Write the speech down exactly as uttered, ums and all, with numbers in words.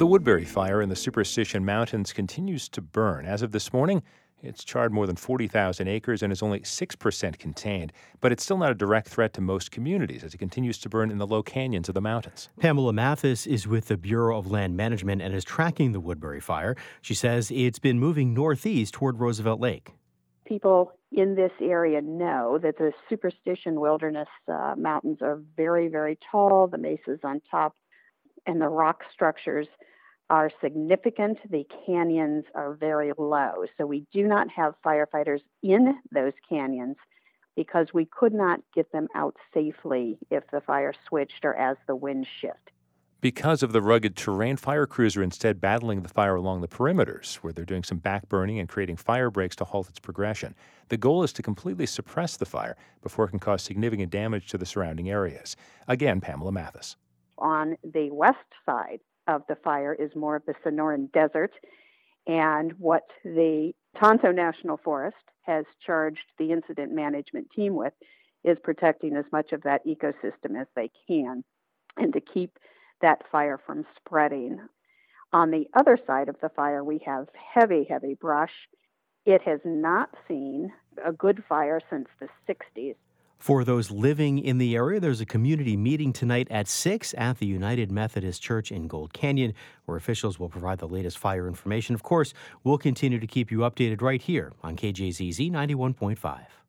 The Woodbury fire in the Superstition Mountains continues to burn. As of this morning, it's charred more than forty thousand acres and is only six percent contained. But it's still not a direct threat to most communities as it continues to burn in the low canyons of the mountains. Pamela Mathis is with the Bureau of Land Management and is tracking the Woodbury fire. She says it's been moving northeast toward Roosevelt Lake. People in this area know that the Superstition Wilderness uh, Mountains are very, very tall. The mesas on top and the rock structures are significant. The canyons are very low. So we do not have firefighters in those canyons because we could not get them out safely if the fire switched or as the winds shift. Because of the rugged terrain, fire crews are instead battling the fire along the perimeters, where they're doing some back burning and creating fire breaks to halt its progression. The goal is to completely suppress the fire before it can cause significant damage to the surrounding areas. Again, Pamela Mathis. On the west side of the fire is more of the Sonoran Desert, and what the Tonto National Forest has charged the incident management team with is protecting as much of that ecosystem as they can and to keep that fire from spreading. On the other side of the fire, we have heavy, heavy brush. It has not seen a good fire since the sixties. For those living in the area, there's a community meeting tonight at six at the United Methodist Church in Gold Canyon, where officials will provide the latest fire information. Of course, we'll continue to keep you updated right here on K J Z Z ninety-one point five.